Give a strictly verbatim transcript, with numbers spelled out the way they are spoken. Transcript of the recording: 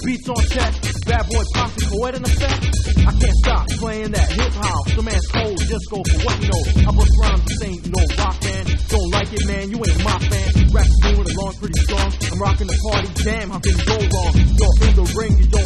beats on check, bad boy posse, poet in effect. I can't stop playing that hip hop. The man's cold, just go for what you know. I bust rhymes, this ain't no rock band. Don't like it, man, you ain't my fan. Rap's moving along pretty strong. I'm rocking the party, damn, how can you go wrong? You're in the ring, you don't